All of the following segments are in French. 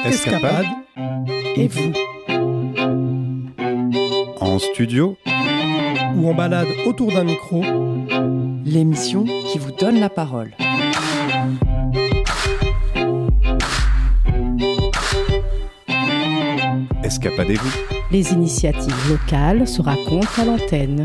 Escapade et vous. En studio Ou en balade autour d'un micro. L'émission qui vous donne la parole. Escapadez-vous. Les initiatives locales se racontent à l'antenne.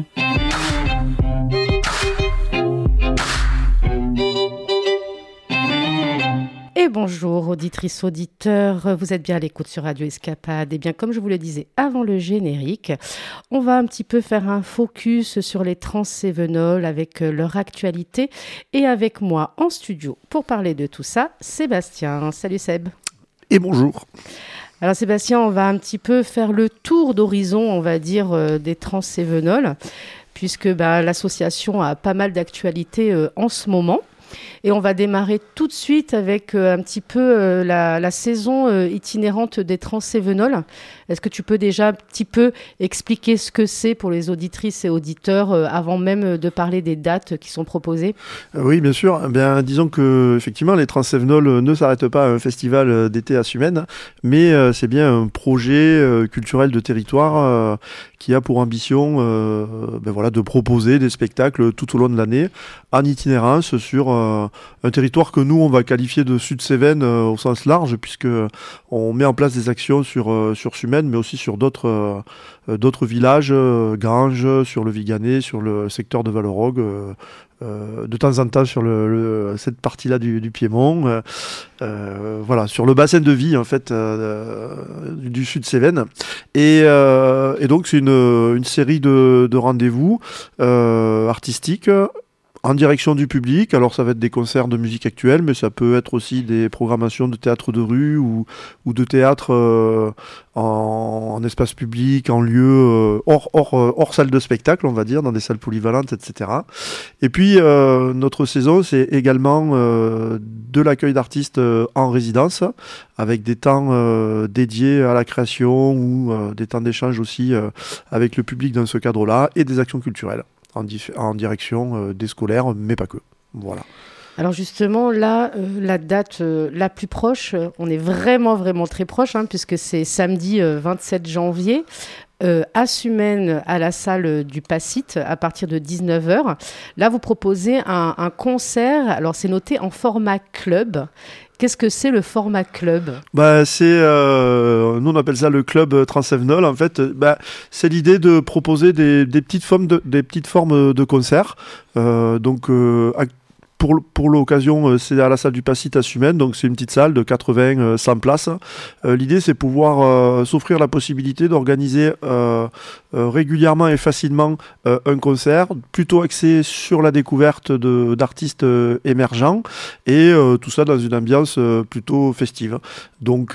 Et bonjour auditrices, auditeurs, vous êtes bien à l'écoute sur Radio Escapade. Et bien comme je vous le disais avant le générique, on va un petit peu faire un focus sur les Transcévenols avec leur actualité. Et avec moi en studio pour parler de tout ça, Sébastien. Salut Seb. Et bonjour. Alors Sébastien, on va un petit peu faire le tour d'horizon, on va dire, des Transcévenols, puisque l'association a pas mal d'actualités en ce moment. Et on va démarrer tout de suite avec un petit peu la saison itinérante des Transcévenols. Est-ce que tu peux déjà un petit peu expliquer ce que c'est pour les auditrices et auditeurs avant même de parler des dates qui sont proposées ? Oui, bien sûr. Disons que effectivement, les Transcévenols ne s'arrêtent pas à un festival d'été à Sumène, mais c'est bien un projet culturel de territoire qui a pour ambition de proposer des spectacles tout au long de l'année en itinérance sur un territoire que nous on va qualifier de Sud-Cévennes au sens large, puisque on met en place des actions sur Sumène, mais aussi sur d'autres villages, Granges, sur le Viganais, sur le secteur de Vallerogue, de temps en temps sur cette partie-là du Piémont, sur le bassin de vie en fait du Sud-Cévennes. Et donc c'est une série de rendez-vous artistiques en direction du public. Alors ça va être des concerts de musique actuelle, mais ça peut être aussi des programmations de théâtre de rue ou de théâtre en espace public, en lieu hors salle de spectacle, on va dire, dans des salles polyvalentes, etc. Et puis notre saison, c'est également de l'accueil d'artistes en résidence, avec des temps dédiés à la création ou des temps d'échange aussi avec le public dans ce cadre-là, et des actions culturelles en direction des scolaires, mais pas que. Voilà. Alors justement, là, la date la plus proche, on est vraiment très proche, puisque c'est samedi 27 janvier, à Sumène, à la salle du Pacite, à partir de 19h. Là, vous proposez un concert, alors c'est noté en format club. Qu'est-ce que c'est le format club ? Nous on appelle ça le club Transcévenol. En fait, c'est l'idée de proposer des petites formes de concerts. Pour l'occasion, c'est à la salle du Pacite à Sumène, donc c'est une petite salle de 80-100 places. L'idée, c'est pouvoir s'offrir la possibilité d'organiser régulièrement et facilement un concert, plutôt axé sur la découverte d'artistes émergents, et tout ça dans une ambiance plutôt festive. Donc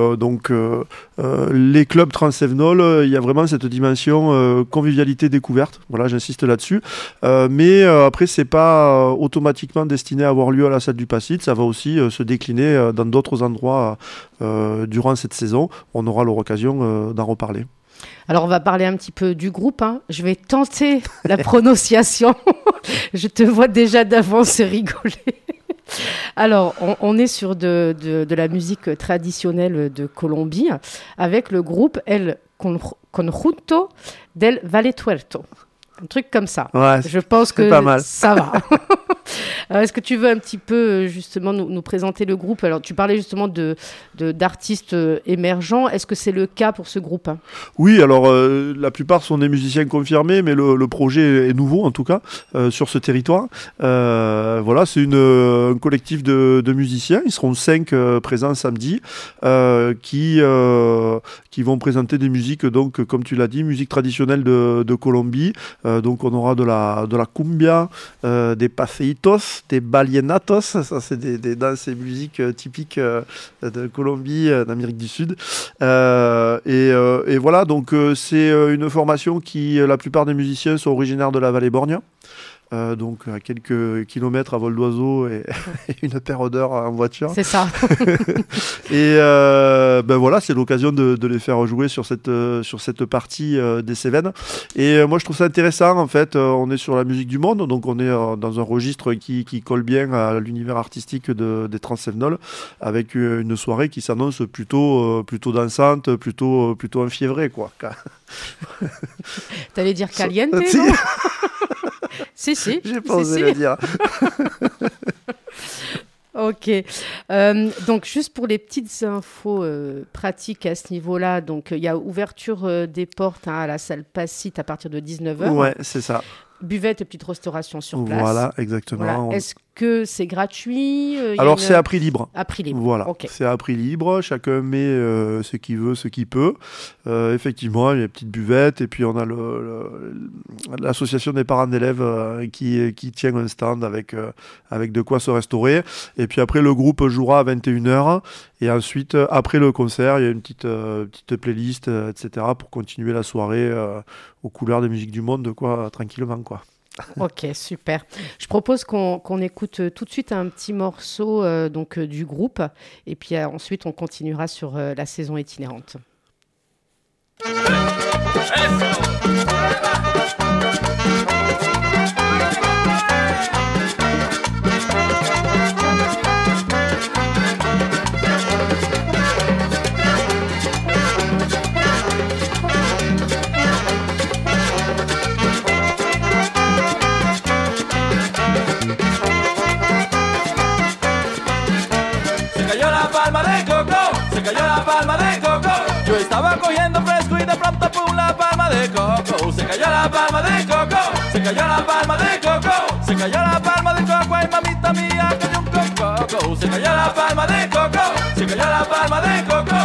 les clubs Transcévenols, il y a vraiment cette dimension convivialité découverte. Voilà, j'insiste là-dessus. Mais après, c'est pas automatiquement destiné à avoir lieu à la salle du Pacite. Ça va aussi se décliner dans d'autres endroits durant cette saison. On aura l'occasion d'en reparler. Alors, on va parler un petit peu du groupe. Je vais tenter la prononciation. Je te vois déjà d'avance rigoler. Alors, on est sur de la musique traditionnelle de Colombie avec le groupe El Conjunto del Valle Tuerto. Un truc comme ça. Ouais, je pense que pas mal. Ça va. Alors, est-ce que tu veux un petit peu justement nous présenter le groupe ? Alors, tu parlais justement d'artistes émergents. Est-ce que c'est le cas pour ce groupe ? Oui, alors la plupart sont des musiciens confirmés, mais le projet est nouveau en tout cas sur ce territoire. C'est un collectif de musiciens. Ils seront 5 présents samedi qui vont présenter des musiques, donc comme tu l'as dit, musique traditionnelle de Colombie. Donc on aura de la cumbia, des paseitos, des balienatos, ça c'est des danses et musiques typiques de Colombie, d'Amérique du Sud. Et voilà, donc c'est une formation qui, la plupart des musiciens sont originaires de la Vallée Borgne. donc à quelques kilomètres à vol d'oiseau et une paire d'heures en voiture. C'est ça. Et voilà, c'est l'occasion de les faire jouer sur cette partie des Cévennes. Et moi, je trouve ça intéressant. En fait, on est sur la musique du monde, donc on est dans un registre qui colle bien à l'univers artistique des Transcévenols, avec une soirée qui s'annonce plutôt dansante, plutôt enfiévrée, quoi. T'allais dire caliente, Si. non? Si. J'ai pas osé le dire. Ok. Donc, juste pour les petites infos pratiques à ce niveau-là, donc il y a ouverture des portes à la salle Passite à partir de 19h. Ouais, c'est ça. Buvette et petite restauration sur place. Voilà, exactement. Voilà. Est-ce que c'est gratuit? Alors, c'est à prix libre. À prix libre. Voilà, Okay. c'est à prix libre. Chacun met ce qu'il veut, ce qu'il peut. Effectivement, il y a une petite buvette. Et puis, on a l'association des parents d'élèves qui tient un stand avec de quoi se restaurer. Et puis après, le groupe jouera à 21h. Et ensuite, après le concert, il y a une petite playlist, etc. pour continuer la soirée aux couleurs des musiques du monde, tranquillement, quoi. Ok, super. Je propose qu'on écoute tout de suite un petit morceau du groupe. Et puis ensuite, on continuera sur la saison itinérante. Yo estaba cogiendo fresco y de pronto pum la palma de coco. Se cayó la palma de coco, se cayó la palma de coco, se cayó la palma de coco, ay mamita mía cayó un coco. Se cayó la palma de coco, se cayó la palma de coco.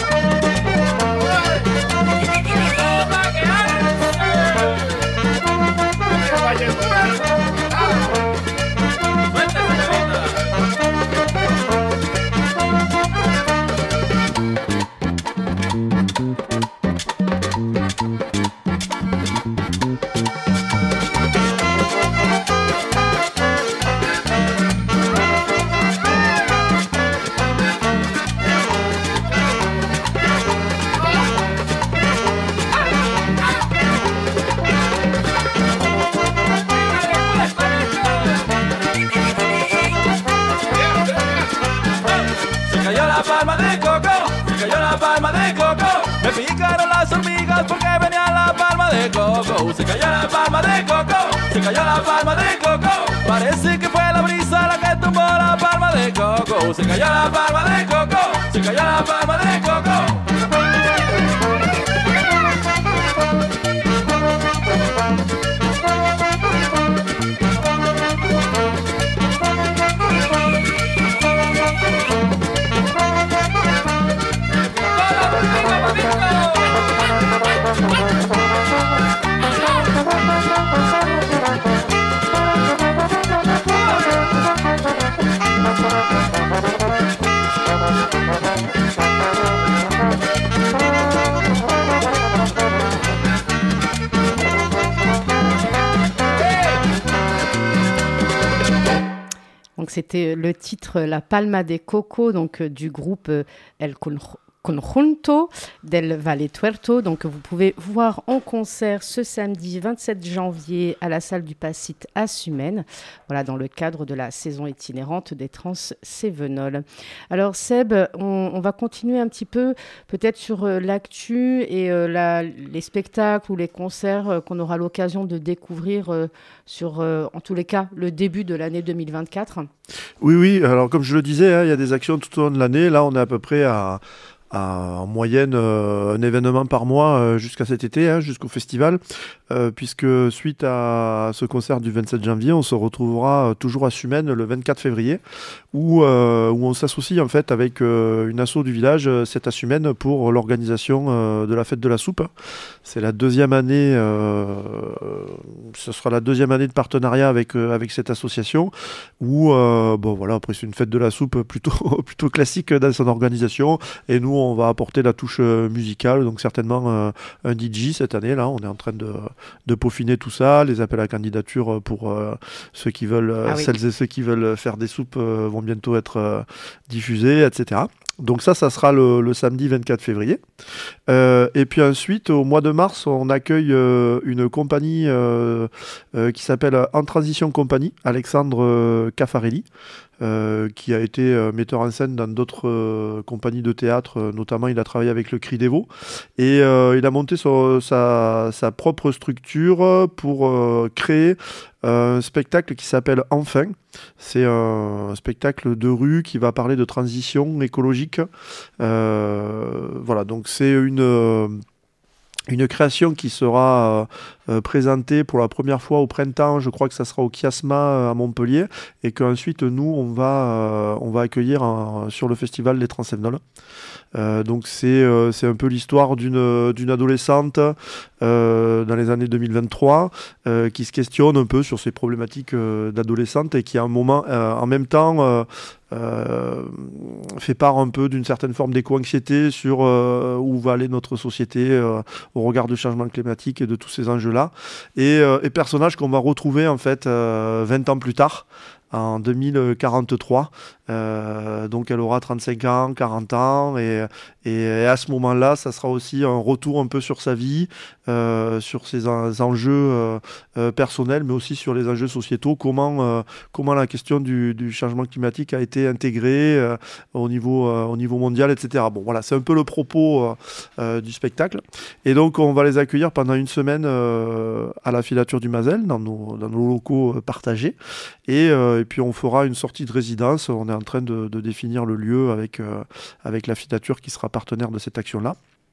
Me picaron las hormigas porque venía la palma de coco. Se cayó la palma de coco, se cayó la palma de coco. Parece que fue la brisa la que tumbó la palma de coco. Se cayó la palma de coco, se cayó la palma de coco. Donc c'était le titre La Palma de Coco, donc du groupe El Conjunto del Valle Tuerto. Donc vous pouvez voir en concert ce samedi 27 janvier à la salle du Passite à Sumène, voilà, dans le cadre de la saison itinérante des Transcévenols. Alors Seb, on va continuer un petit peu peut-être sur l'actu et les spectacles ou les concerts qu'on aura l'occasion de découvrir sur, en tous les cas, le début de l'année 2024. Oui, alors comme je le disais, il y a des actions tout au long de l'année. Là, on est à peu près à en moyenne un événement par mois jusqu'à cet été, jusqu'au festival, puisque suite à ce concert du 27 janvier, on se retrouvera toujours à Sumène le 24 février, où on s'associe en fait avec une asso du village, c'est à Sumène, pour l'organisation de la fête de la soupe. C'est la deuxième année, ce sera la deuxième année de partenariat avec cette association, où après c'est une fête de la soupe plutôt classique dans son organisation, et nous on va apporter la touche musicale, donc certainement un DJ cette année. Là, on est en train de peaufiner tout ça. Les appels à candidature pour ceux qui veulent, celles et ceux qui veulent faire des soupes vont bientôt être diffusés, etc. Donc ça sera le samedi 24 février. Et puis ensuite, au mois de mars, on accueille une compagnie qui s'appelle En Transition Compagnie, Alexandre Caffarelli, qui a été metteur en scène dans d'autres compagnies de théâtre, notamment il a travaillé avec le Cri des Veaux, et il a monté sa propre structure pour créer un spectacle qui s'appelle Enfin. C'est un spectacle de rue qui va parler de transition écologique. Voilà, donc c'est une création qui sera présentée pour la première fois au printemps. Je crois que ça sera au Chiasma à Montpellier, et qu'ensuite nous on va accueillir sur le festival Les Transcévenols. Donc c'est un peu l'histoire d'une adolescente dans les années 2023 qui se questionne un peu sur ces problématiques d'adolescente, et qui à un moment en même temps fait part un peu d'une certaine forme d'éco-anxiété sur où va aller notre société au regard du changement climatique et de tous ces enjeux-là. Et personnage qu'on va retrouver en fait 20 ans plus tard, en 2043. Donc elle aura 35 ans, 40 ans, et à ce moment-là, ça sera aussi un retour un peu sur sa vie, sur ses enjeux personnels, mais aussi sur les enjeux sociétaux, comment la question du changement climatique a été intégrée au niveau mondial, etc. Bon, voilà, c'est un peu le propos du spectacle. Et donc, on va les accueillir pendant une semaine à la filature du Mazel, dans nos locaux partagés. Et puis, on fera une sortie de résidence. On est en train de définir le lieu avec la filature qui sera partenaire de cette action-là.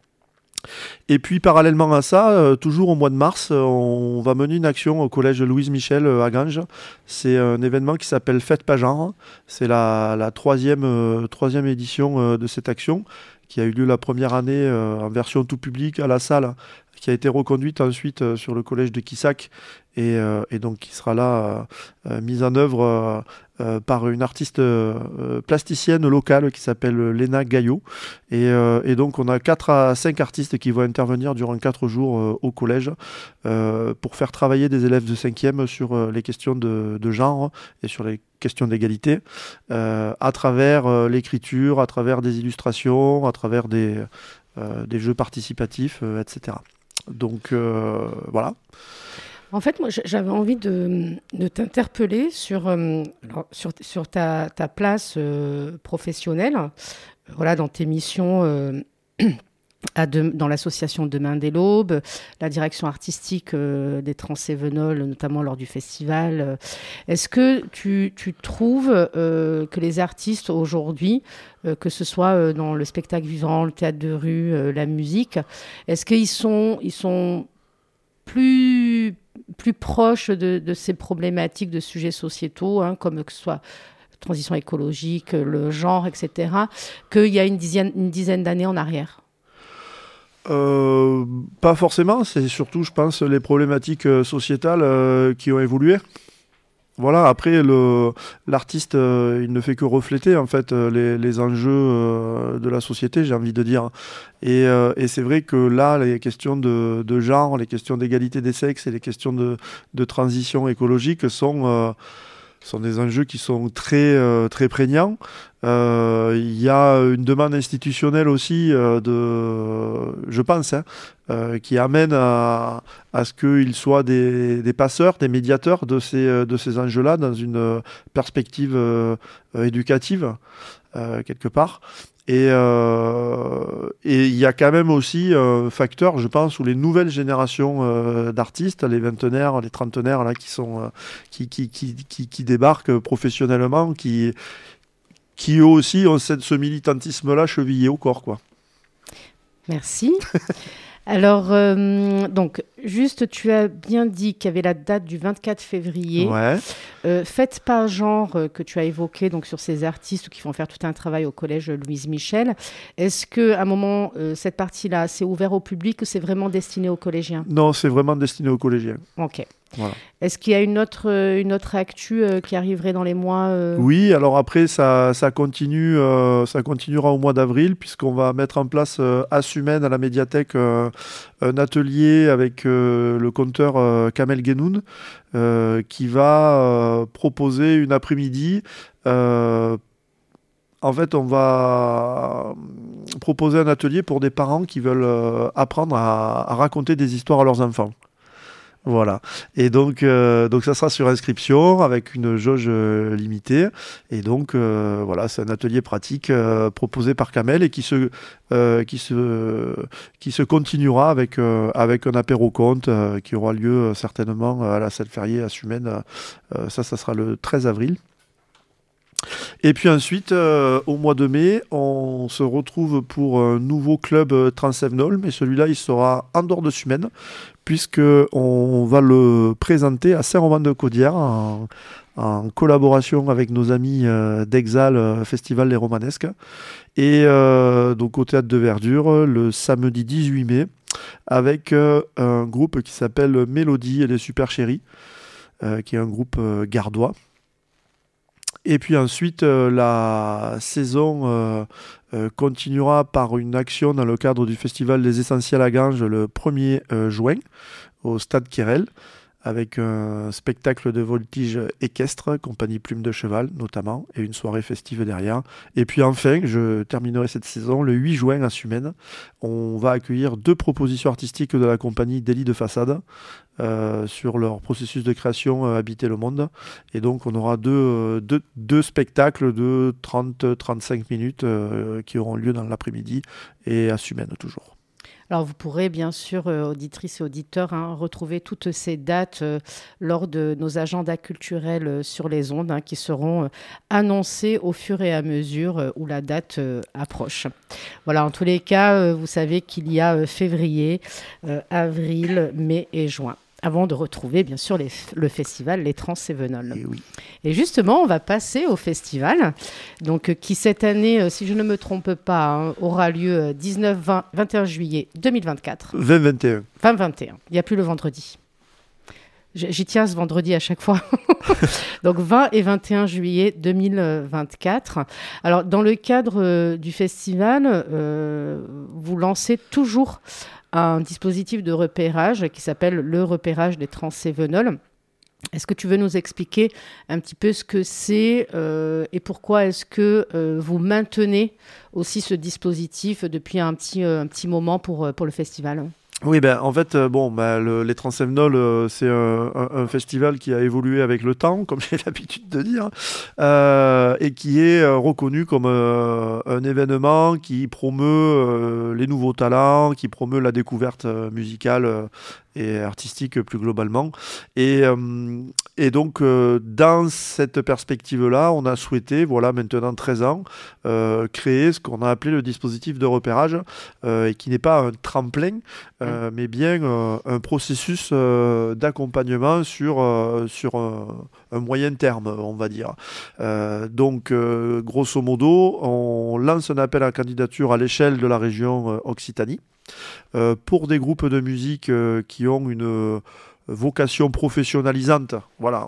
Et puis parallèlement à ça, toujours au mois de mars, on va mener une action au collège Louise Michel à Ganges. C'est un événement qui s'appelle Fête pas genre. C'est la troisième édition de cette action, qui a eu lieu la première année en version tout public à la salle, qui a été reconduite ensuite sur le collège de Quissac, et donc qui sera là mise en œuvre par une artiste plasticienne locale qui s'appelle Léna Gaillot. Et donc on a 4 à 5 artistes qui vont intervenir durant 4 jours au collège pour faire travailler des élèves de 5e sur les questions de genre et sur les questions d'égalité, à travers l'écriture, à travers des illustrations, à travers des jeux participatifs, etc. Donc voilà. En fait, moi, j'avais envie de t'interpeller sur ta place professionnelle, voilà, dans tes missions dans l'association Demain dès l'Aube, la direction artistique des Transcévenols, notamment lors du festival. Est-ce que tu trouves que les artistes aujourd'hui, que ce soit dans le spectacle vivant, le théâtre de rue, la musique, est-ce qu'ils sont plus proches de ces problématiques, de sujets sociétaux, comme que ce soit transition écologique, le genre, etc., qu'il y a une dizaine d'années en arrière? Pas forcément, c'est surtout, je pense, les problématiques sociétales qui ont évolué. Voilà, après, l'artiste, il ne fait que refléter, en fait, les enjeux de la société, j'ai envie de dire. Et c'est vrai que là, les questions de genre, les questions d'égalité des sexes et les questions de transition écologique sont des enjeux qui sont très, très prégnants. Il y a une demande institutionnelle aussi, je pense, qui amène à ce qu'ils soient des passeurs, des médiateurs de ces enjeux-là dans une perspective éducative, quelque part. Et il y a quand même aussi un facteur, je pense, où les nouvelles générations d'artistes, les vingtenaires, les trentenaires, là, qui débarquent professionnellement, qui eux aussi ont ce militantisme-là chevillé au corps, quoi. Merci. Alors, donc, juste, tu as bien dit qu'il y avait la date du 24 février. Ouais. Faites pas genre que tu as évoqué donc, sur ces artistes qui vont faire tout un travail au collège Louise Michel. Est-ce qu'à un moment, cette partie-là, c'est ouvert au public ou c'est vraiment destiné aux collégiens ? Non, c'est vraiment destiné aux collégiens. Ok. Voilà. Est-ce qu'il y a une autre actu qui arriverait dans les mois Oui, alors après, ça continue, ça continuera au mois d'avril, puisqu'on va mettre en place à Sumène, à la médiathèque, un atelier avec le conteur Kamel Guenoun, qui va proposer une après-midi. En fait, on va proposer un atelier pour des parents qui veulent apprendre à raconter des histoires à leurs enfants. Voilà. Et donc ça sera sur inscription avec une jauge limitée. Et donc, voilà, c'est un atelier pratique proposé par Kamel et qui se continuera avec un apéro-conte qui aura lieu certainement à la salle Ferrier à Sumène. Ça sera le 13 avril. Et puis ensuite, au mois de mai, on se retrouve pour un nouveau club Transsévenol, mais celui-là, il sera en dehors de Sumène, puisqu'on va le présenter à Saint-Romain-de-Caudière en collaboration avec nos amis d'Exal, Festival Les Romanesques, et donc au Théâtre de Verdure, le samedi 18 mai, avec un groupe qui s'appelle Mélodie et les Super Chéris, qui est un groupe gardois. Et puis ensuite, la saison continuera par une action dans le cadre du Festival des Essentiels à Ganges le 1er juin au Stade Quérel, avec un spectacle de voltige équestre, compagnie Plume de Cheval notamment, et une soirée festive derrière. Et puis enfin, je terminerai cette saison le 8 juin à Sumène. On va accueillir 2 propositions artistiques de la compagnie Délit de Façade sur leur processus de création Habiter le Monde. Et donc on aura deux spectacles de 30-35 minutes qui auront lieu dans l'après-midi et à Sumène toujours. Alors, vous pourrez, bien sûr, auditrices et auditeurs, retrouver toutes ces dates lors de nos agendas culturels sur les ondes qui seront annoncés au fur et à mesure où la date approche. Voilà, en tous les cas, vous savez qu'il y a février, avril, mai et juin, avant de retrouver, bien sûr, le festival Les Transsévenol. Et oui. Et justement, on va passer au festival, donc, qui cette année, si je ne me trompe pas, aura lieu 19-21 juillet 2024. 20-21. 20-21, il n'y a plus le vendredi. J'y tiens ce vendredi à chaque fois. Donc 20 et 21 juillet 2024. Alors, dans le cadre du festival, vous lancez toujours un dispositif de repérage qui s'appelle le repérage des Transsévenol. Est-ce que tu veux nous expliquer un petit peu ce que c'est et pourquoi est-ce que vous maintenez aussi ce dispositif depuis un petit moment pour le festival ? Oui, en fait, les Transsévenol, c'est un festival qui a évolué avec le temps, comme j'ai l'habitude de dire, et qui est reconnu comme un événement qui promeut les nouveaux talents, qui promeut la découverte musicale et artistique plus globalement. Et donc, dans cette perspective-là, on a souhaité, voilà, maintenant 13 ans, créer ce qu'on a appelé le dispositif de repérage, et qui n'est pas un tremplin, mais bien un processus d'accompagnement sur un moyen terme, on va dire. Donc, grosso modo, on lance un appel à candidature à l'échelle de la région Occitanie pour des groupes de musique qui ont une vocation professionnalisante. Voilà,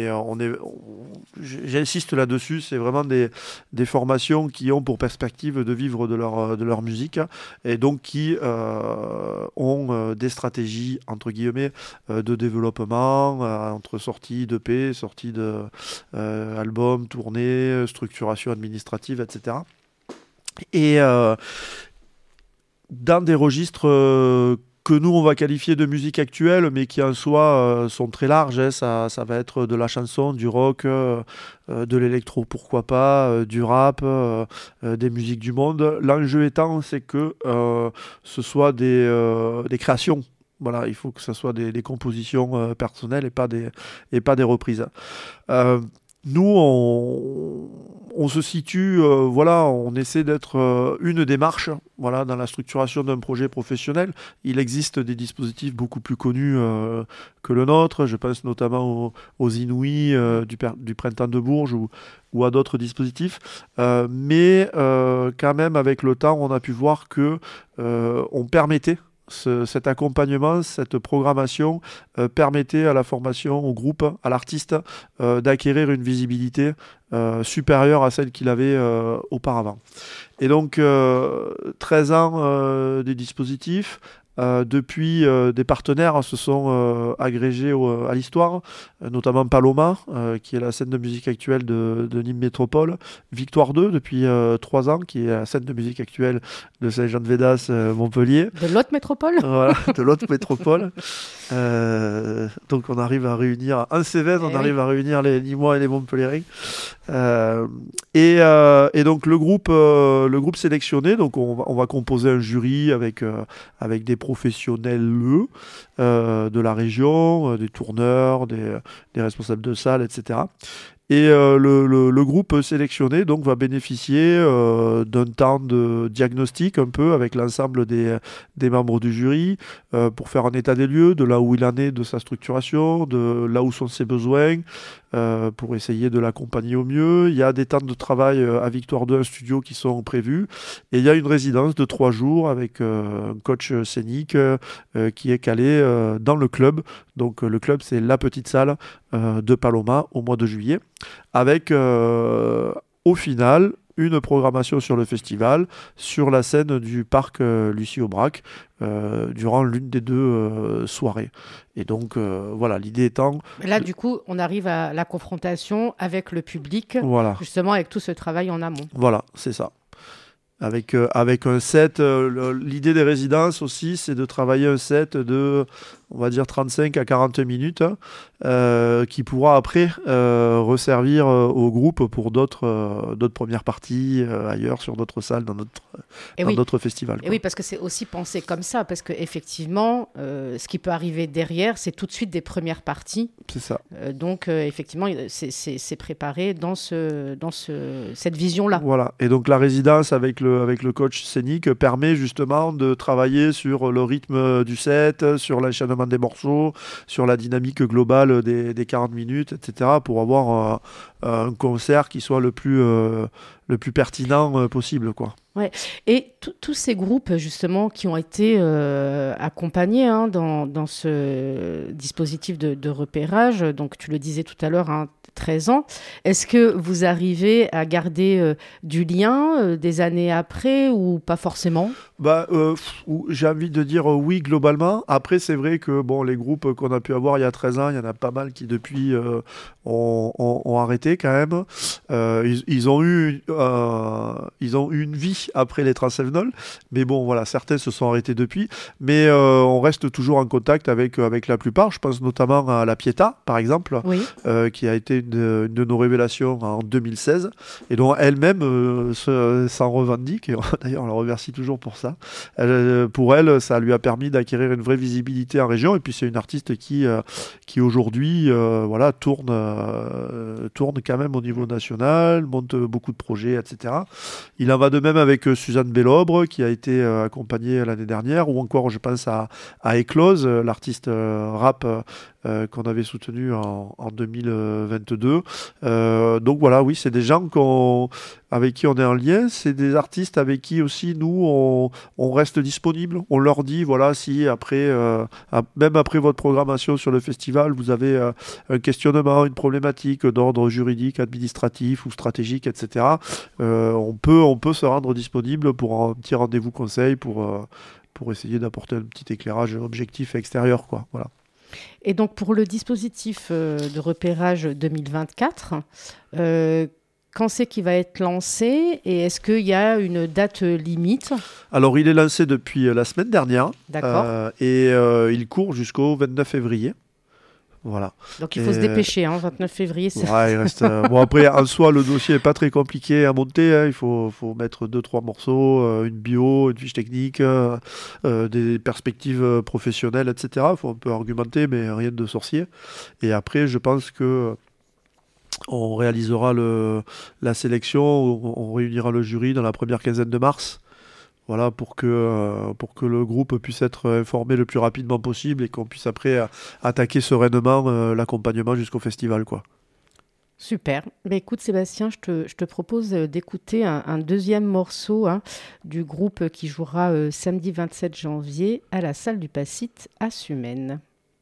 j'insiste là-dessus, c'est vraiment des formations qui ont pour perspective de vivre de leur musique et donc qui ont des stratégies, entre guillemets, de développement entre sortie d'EP, sortie d'album, tournée, structuration administrative, etc. Et dans des registres que nous, on va qualifier de musique actuelle, mais qui en soi sont très larges. Hein. Ça va être de la chanson, du rock, de l'électro, pourquoi pas, du rap, des musiques du monde. L'enjeu étant, c'est que ce soit des créations. Voilà, il faut que ce soit des compositions personnelles et pas des reprises. Nous, on se situe, on essaie d'être une démarche voilà, dans la structuration d'un projet professionnel. Il existe des dispositifs beaucoup plus connus que le nôtre. Je pense notamment aux Inouïs du Printemps de Bourges ou à d'autres dispositifs. Mais quand même, avec le temps, on a pu voir que on permettait cet accompagnement, cette programmation permettait à la formation, au groupe, à l'artiste d'acquérir une visibilité supérieure à celle qu'il avait auparavant. Et donc, 13 ans des dispositifs. Depuis, des partenaires se sont agrégés à l'histoire, notamment Paloma, qui est la scène de musique actuelle de Nîmes Métropole, Victoire 2 depuis 3 ans, qui est la scène de musique actuelle de Saint-Jean-de-Védas, Montpellier. De l'autre métropole. Voilà, de l'autre métropole. Donc on arrive à réunir, en Cévennes, on arrive à réunir les Nîmois et les Montpelliérains. Et donc le groupe sélectionné, donc on va composer un jury avec des professionnels de la région, des tourneurs, des responsables de salle, etc. Et le groupe sélectionné donc va bénéficier d'un temps de diagnostic un peu avec l'ensemble des membres du jury pour faire un état des lieux de là où il en est de sa structuration, de là où sont ses besoins, pour essayer de l'accompagner au mieux. Il y a des temps de travail à Victoire 2, un studio qui sont prévus. Et il y a une résidence de 3 jours avec un coach scénique qui est calé dans le club. Donc le club, c'est la petite salle de Paloma au mois de juillet. Avec au final une programmation sur le festival, sur la scène du parc Lucie Aubrac, durant l'une des 2 soirées. Et donc, voilà, l'idée étant... Là, du coup, on arrive à la confrontation avec le public, voilà. Justement avec tout ce travail en amont. Voilà, c'est ça. Avec un set, l'idée des résidences aussi, c'est de travailler un set de, on va dire, 35 à 40 minutes, qui pourra après resservir au groupe pour d'autres premières parties ailleurs, sur d'autres salles, dans d'autres festivals. Et oui, parce que c'est aussi pensé comme ça, parce qu'effectivement, ce qui peut arriver derrière, c'est tout de suite des premières parties. C'est ça. Donc, effectivement, c'est préparé dans cette vision-là. Voilà, et donc la résidence avec le coach scénique permet justement de travailler sur le rythme du set, sur l'enchaînement des morceaux, sur la dynamique globale des 40 minutes, etc., pour avoir un concert qui soit le plus pertinent possible, quoi. Ouais. Et tous ces groupes, justement, qui ont été accompagnés dans ce dispositif de repérage, donc tu le disais tout à l'heure, 13 ans, est-ce que vous arrivez à garder du lien des années après ou pas forcément ? J'ai envie de dire oui, globalement. Après, c'est vrai que les groupes qu'on a pu avoir il y a 13 ans, il y en a pas mal qui depuis ont arrêté quand même. Ils ont eu une vie après les Transsévenols, mais voilà, certains se sont arrêtés depuis. Mais on reste toujours en contact avec la plupart. Je pense notamment à la Pietà, par exemple, oui. Qui a été une de nos révélations en 2016 et dont elle-même s'en revendique. Et d'ailleurs, on la remercie toujours pour ça. Pour elle, ça lui a permis d'acquérir une vraie visibilité en région. Et puis, c'est une artiste qui aujourd'hui tourne quand même au niveau national, monte beaucoup de projets, etc. Il en va de même avec Suzanne Bellobre, qui a été accompagnée l'année dernière, ou encore, je pense à Éclose, l'artiste rap qu'on avait soutenu en 2022. Donc voilà, oui, c'est des gens avec qui on est en lien, c'est des artistes avec qui aussi nous on reste disponible. On leur dit voilà, si après même après votre programmation sur le festival, vous avez un questionnement, une problématique d'ordre juridique, administratif ou stratégique, etc. On peut se rendre disponible pour un petit rendez-vous conseil pour essayer d'apporter un petit éclairage objectif et extérieur, quoi. Voilà. Et donc pour le dispositif de repérage 2024, quand c'est qu'il va être lancé et est-ce qu'il y a une date limite ? Alors il est lancé depuis la semaine dernière. D'accord. Et il court jusqu'au 29 février. Voilà. Donc il faut se dépêcher, 29 février. C'est... Ouais, il reste. Après, en soi, le dossier n'est pas très compliqué à monter. Il faut mettre 2-3 morceaux, une bio, une fiche technique, des perspectives professionnelles, etc. Il faut un peu argumenter, mais rien de sorcier. Et après, je pense que on réalisera la sélection, on réunira le jury dans la première quinzaine de mars. Voilà, pour que le groupe puisse être informé le plus rapidement possible et qu'on puisse après attaquer sereinement l'accompagnement jusqu'au festival, quoi. Super. Bah, écoute Sébastien, je te propose d'écouter un deuxième morceau du groupe qui jouera samedi 27 janvier à la salle du Pacite à Sumène.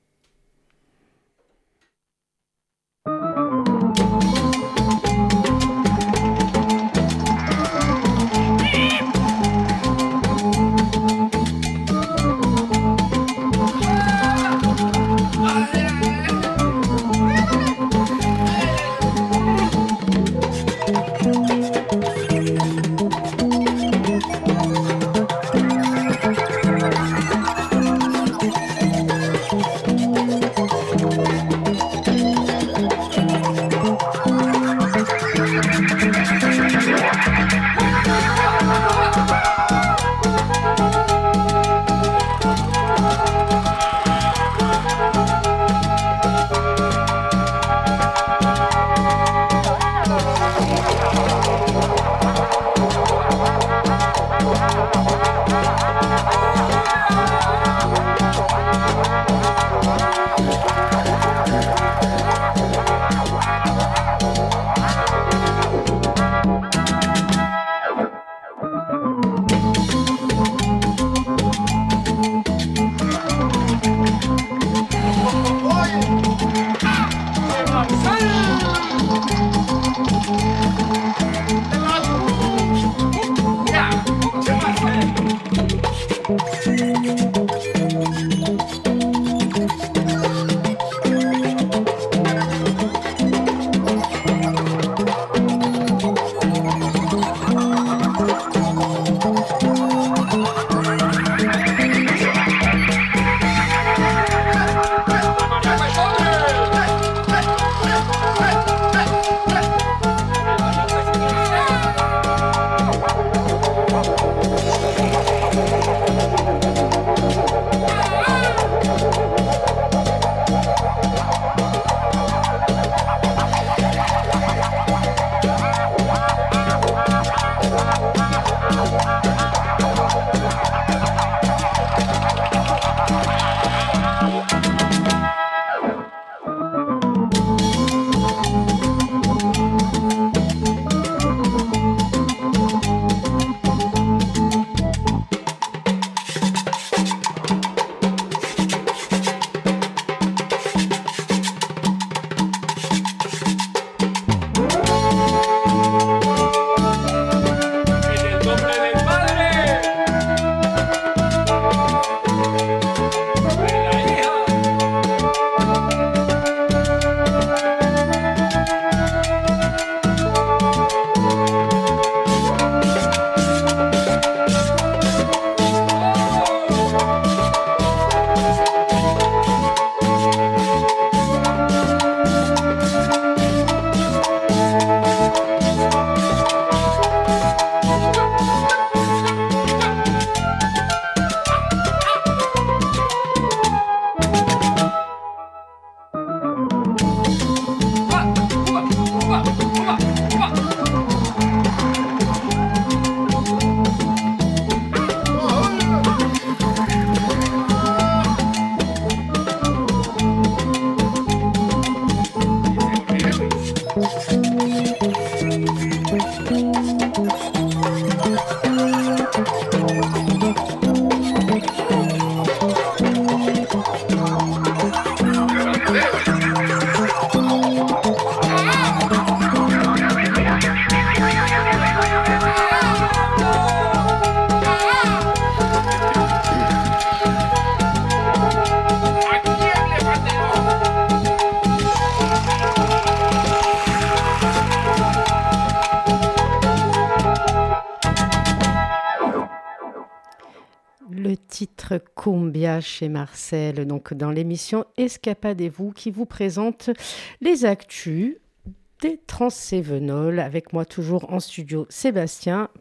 titre Cumbia chez Marcel, donc dans l'émission Escapade et vous, qui vous présente les actus des Transcévenols. Avec moi toujours en studio Sébastien pour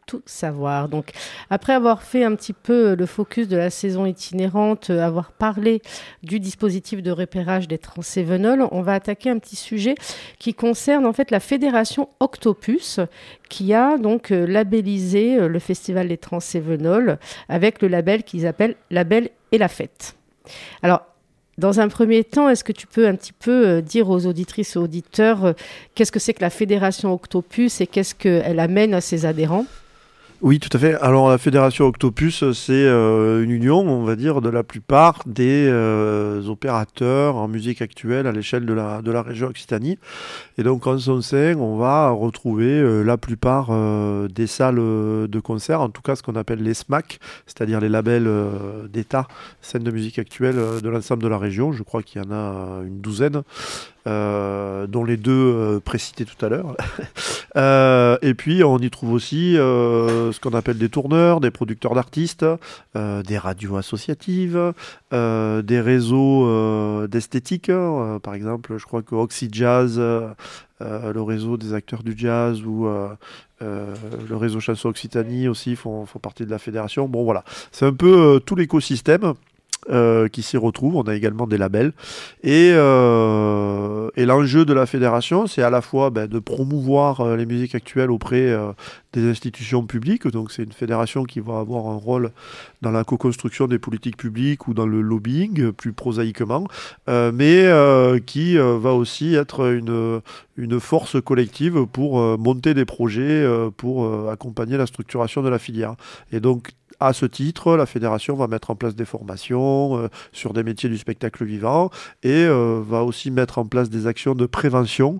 tout savoir. Donc, après avoir fait un petit peu le focus de la saison itinérante, avoir parlé du dispositif de repérage des transévenols, on va attaquer un petit sujet qui concerne en fait la fédération Octopus, qui a donc labellisé le festival des transévenols avec le label qu'ils appellent Label et la Fête. Alors, dans un premier temps, est-ce que tu peux un petit peu dire aux auditrices et auditeurs qu'est-ce que c'est que la fédération Octopus et qu'est-ce qu'elle amène à ses adhérents ? Oui, tout à fait. Alors la Fédération Octopus, c'est une union, on va dire, de la plupart des opérateurs en musique actuelle à l'échelle de la région Occitanie. Et donc en son sein, on va retrouver la plupart des salles de concert, en tout cas ce qu'on appelle les SMAC, c'est-à-dire les labels d'État, scènes de musique actuelle de l'ensemble de la région. Je crois qu'il y en a une douzaine. Dont les deux précités tout à l'heure. Et puis on y trouve aussi ce qu'on appelle des tourneurs, des producteurs d'artistes, des radios associatives, des réseaux d'esthétique. Par exemple, je crois que Oxy Jazz, le réseau des acteurs du jazz ou le réseau Chanson Occitanie aussi font partie de la fédération. Bon voilà, c'est un peu tout l'écosystème qui s'y retrouvent. On a également des labels. Et l'enjeu de la fédération, c'est à la fois de promouvoir les musiques actuelles auprès des institutions publiques. Donc c'est une fédération qui va avoir un rôle dans la co-construction des politiques publiques ou dans le lobbying, plus prosaïquement, mais qui va aussi être une force collective pour monter des projets, pour accompagner la structuration de la filière. Et donc, à ce titre, la fédération va mettre en place des formations sur des métiers du spectacle vivant et va aussi mettre en place des actions de prévention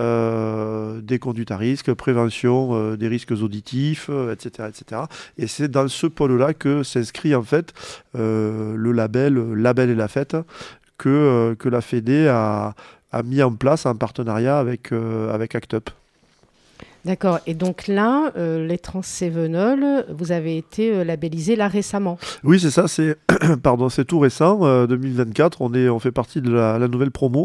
des conduites à risque, prévention des risques auditifs, etc., etc. Et c'est dans ce pôle-là que s'inscrit en fait le label et la Fête que la Fédé a mis en place en partenariat avec Act Up. D'accord. Et donc là, les transévenols, vous avez été labellisés là récemment. Oui, c'est ça. C'est tout récent, 2024. On fait partie de la nouvelle promo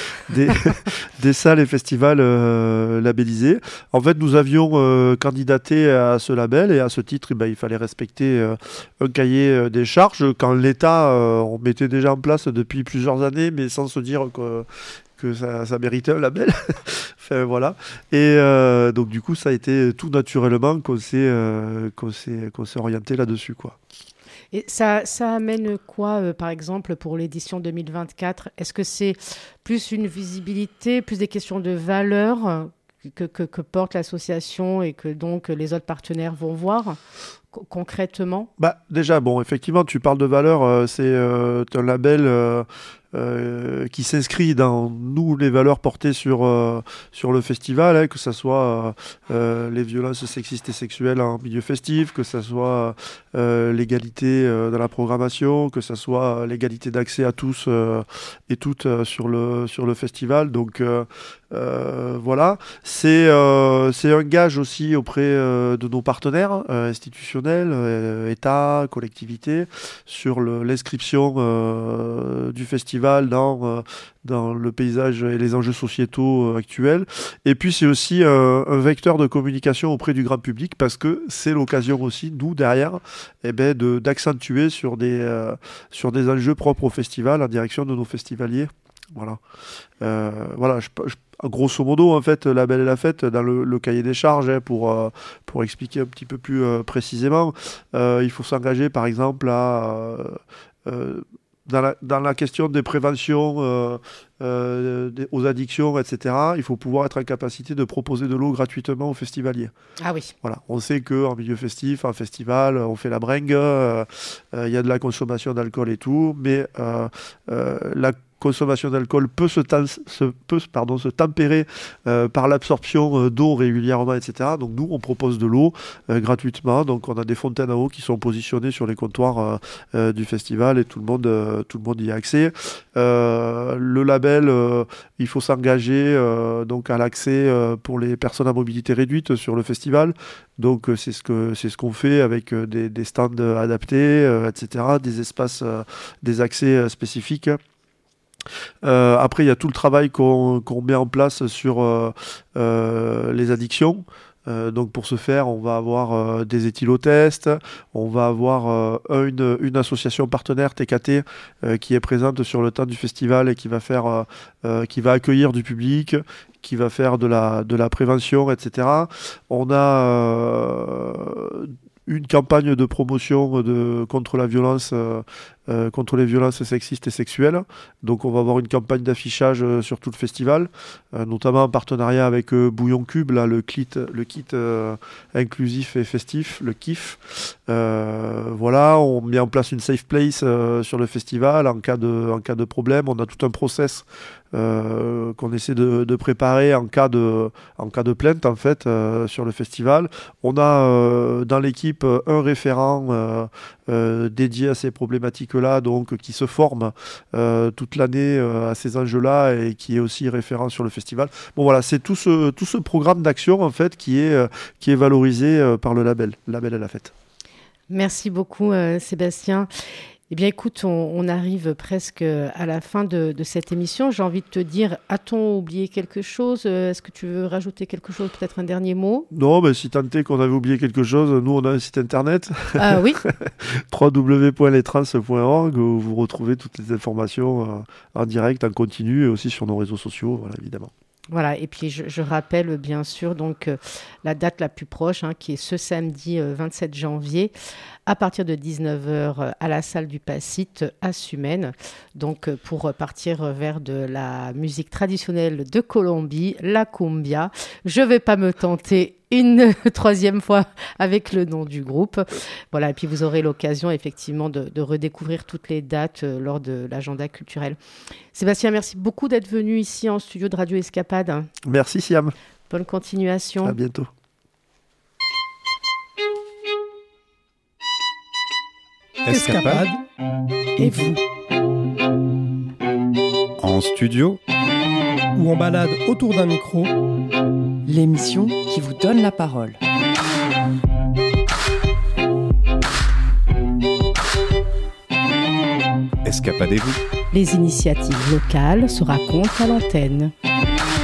des salles et festivals labellisés. En fait, nous avions candidaté à ce label et à ce titre, il fallait respecter un cahier des charges. Quand l'État, on mettait déjà en place depuis plusieurs années, mais sans se dire que ça méritait un label. Enfin, voilà. Et donc du coup, ça a été tout naturellement qu'on s'est orienté là-dessus, quoi. Et ça amène quoi, par exemple, pour l'édition 2024 ? Est-ce que c'est plus une visibilité, plus des questions de valeur que porte l'association et que donc les autres partenaires vont voir concrètement ? Déjà, effectivement, tu parles de valeur, c'est un label qui s'inscrit dans les valeurs portées sur le festival, que ce soit les violences sexistes et sexuelles en milieu festif, que ce soit l'égalité dans la programmation, que ce soit l'égalité d'accès à tous et toutes sur le festival. Donc voilà, c'est un gage aussi auprès de nos partenaires institutionnels, État, collectivités, sur l'inscription du festival dans le paysage et les enjeux sociétaux actuels. Et puis c'est aussi un vecteur de communication auprès du grand public parce que c'est l'occasion aussi, nous, derrière, d'accentuer sur des enjeux propres au festival en direction de nos festivaliers. Voilà. Grosso modo, en fait, Label et la Fête, dans le cahier des charges, pour expliquer un petit peu plus précisément, il faut s'engager, par exemple, dans la question des préventions aux addictions, etc., il faut pouvoir être en capacité de proposer de l'eau gratuitement aux festivaliers. Ah oui. Voilà. On sait qu'en milieu festif, en festival, on fait la bringue, il y a de la consommation d'alcool et tout, mais la consommation d'alcool peut se tempérer par l'absorption d'eau régulièrement, etc. Donc nous, on propose de l'eau gratuitement. Donc on a des fontaines à eau qui sont positionnées sur les comptoirs du festival et tout le monde y a accès. Le label, il faut s'engager donc à l'accès pour les personnes à mobilité réduite sur le festival. Donc c'est ce qu'on fait avec des stands adaptés, etc., des espaces, des accès spécifiques. Après, il y a tout le travail qu'on met en place sur les addictions. Donc pour ce faire, on va avoir des éthylotests, on va avoir une association partenaire TKT qui est présente sur le temps du festival et qui va accueillir du public, qui va faire de la prévention, etc. On a une campagne de promotion contre les violences sexistes et sexuelles. Donc on va avoir une campagne d'affichage sur tout le festival, notamment en partenariat avec Bouillon Cube, là, le kit inclusif et festif, le KIF. Voilà, on met en place une safe place sur le festival en cas de problème. On a tout un process qu'on essaie de préparer en cas de plainte en fait sur le festival. On a dans l'équipe un référent dédié à ces problématiques-là, donc qui se forme toute l'année à ces enjeux-là et qui est aussi référent sur le festival. Bon voilà, c'est tout ce programme d'action en fait qui est valorisé par le label à la fête. Merci beaucoup Sébastien. Eh bien écoute, on arrive presque à la fin de cette émission. J'ai envie de te dire, a-t-on oublié quelque chose ? Est-ce que tu veux rajouter quelque chose, peut-être un dernier mot ? Non, mais si tant est qu'on avait oublié quelque chose, nous on a un site internet. Ah oui. www.lestrans.org où vous retrouvez toutes les informations en direct, en continu et aussi sur nos réseaux sociaux, voilà, évidemment. Voilà, et puis je rappelle bien sûr donc la date la plus proche, qui est ce samedi 27 janvier, à partir de 19h à la salle du Pacite à Sumène, donc pour partir vers de la musique traditionnelle de Colombie, la cumbia. Je ne vais pas me tenter une troisième fois avec le nom du groupe. Voilà, et puis vous aurez l'occasion effectivement de redécouvrir toutes les dates lors de l'agenda culturel. Sébastien, merci beaucoup d'être venu ici en studio de Radio Escapade. Merci Siam. Bonne continuation. À bientôt. Escapade et vous. En studio Ou en balade autour d'un micro. L'émission qui vous donne la parole. Escapadez-vous. Les initiatives locales se racontent à l'antenne.